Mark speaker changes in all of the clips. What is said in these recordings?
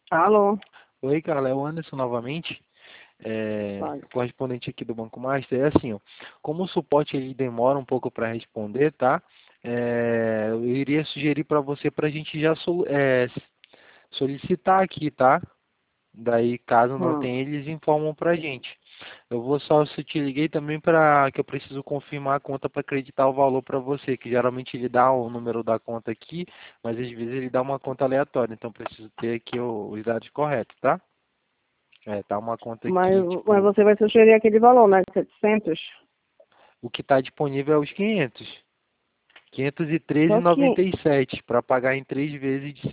Speaker 1: Alô?
Speaker 2: Oi, Carla, é o Anderson novamente,
Speaker 1: Vai.
Speaker 2: correspondente aqui do Banco Master. É assim, ó, como o suporte ele demora um pouco para responder, tá? Eu iria sugerir para você para a gente já solicitar aqui, tá? Daí, caso não
Speaker 1: Hum.
Speaker 2: tenha, eles informam para a gente. Eu vou só, se te liguei também para que eu preciso confirmar a conta para acreditar o valor para você, que geralmente ele dá o número da conta aqui, mas às vezes ele dá uma conta aleatória, então preciso ter aqui os dados corretos, tá? Tá uma conta
Speaker 1: Mas,
Speaker 2: aqui,
Speaker 1: mas
Speaker 2: tipo,
Speaker 1: você vai sugerir aquele valor, né? 700?
Speaker 2: o que está disponível é os 500.
Speaker 1: Só que
Speaker 2: 513,97 para pagar em 3 vezes de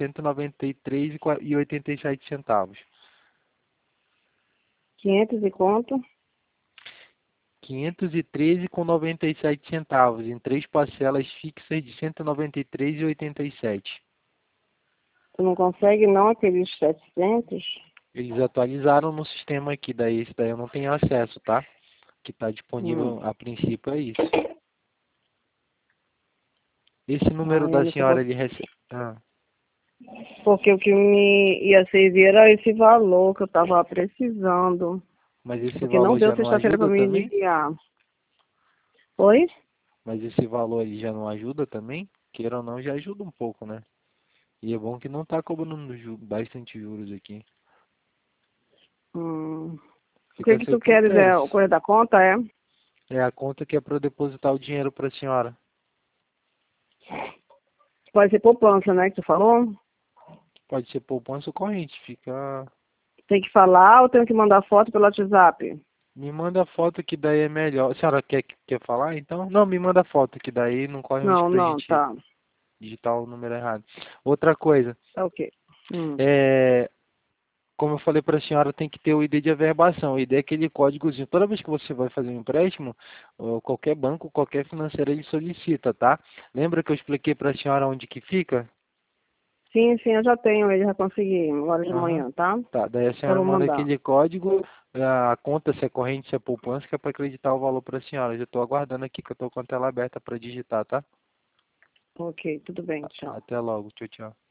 Speaker 2: 193,87 centavos.
Speaker 1: 500 e quanto?
Speaker 2: 513,97 centavos em 3 parcelas fixas de 193,87.
Speaker 1: Tu não consegue não aqueles 700?
Speaker 2: Eles atualizaram no sistema aqui, daí esse daí eu não tenho acesso, tá? O que está
Speaker 1: Hum.
Speaker 2: disponível a princípio é isso. Esse número
Speaker 1: Ai,
Speaker 2: da
Speaker 1: Anderson,
Speaker 2: senhora ele recebe.
Speaker 1: porque o que me ia servir era esse valor que eu tava precisando.
Speaker 2: Mas esse
Speaker 1: Porque não
Speaker 2: valor
Speaker 1: deu
Speaker 2: já não
Speaker 1: sexta-feira pra
Speaker 2: ajuda
Speaker 1: me
Speaker 2: também?
Speaker 1: enviar. Oi?
Speaker 2: Mas esse valor ele já não ajuda também? Queira ou não, já ajuda um pouco, né? E é bom que não tá cobrando bastante juros aqui.
Speaker 1: Hum. O
Speaker 2: Fica
Speaker 1: que
Speaker 2: a
Speaker 1: que
Speaker 2: seu
Speaker 1: tu queres?
Speaker 2: critério.
Speaker 1: É o correio da conta, é?
Speaker 2: É a conta que é para eu depositar o dinheiro para a senhora.
Speaker 1: Pode ser poupança, né? Que tu falou?
Speaker 2: Pode ser poupança ou corrente. Fica.
Speaker 1: Tem que falar ou tenho que mandar foto pelo WhatsApp?
Speaker 2: Me manda a foto que daí é melhor. A senhora quer falar então? Não, me manda a foto que daí não corre o
Speaker 1: Não,
Speaker 2: risco da
Speaker 1: não,
Speaker 2: gente
Speaker 1: tá.
Speaker 2: digitar o número errado. Outra coisa.
Speaker 1: Tá ok.
Speaker 2: É, como eu falei para a senhora, tem que ter o ID de averbação. O ID é aquele códigozinho. Toda vez que você vai fazer um empréstimo, ou qualquer banco, qualquer financeira, ele solicita, tá? Lembra que eu expliquei para a senhora onde que fica?
Speaker 1: Sim, sim, eu já tenho ele, já consegui, agora de
Speaker 2: Aham.
Speaker 1: manhã, tá?
Speaker 2: Tá, daí a
Speaker 1: Eu
Speaker 2: senhora
Speaker 1: vou
Speaker 2: manda
Speaker 1: mandar.
Speaker 2: aquele código, a conta, se é corrente, se é poupança, que é para acreditar o valor para a senhora. Eu já estou aguardando aqui, que eu estou com a tela aberta para digitar, tá?
Speaker 1: Ok, tudo bem, tchau.
Speaker 2: Até logo. Tchau, tchau.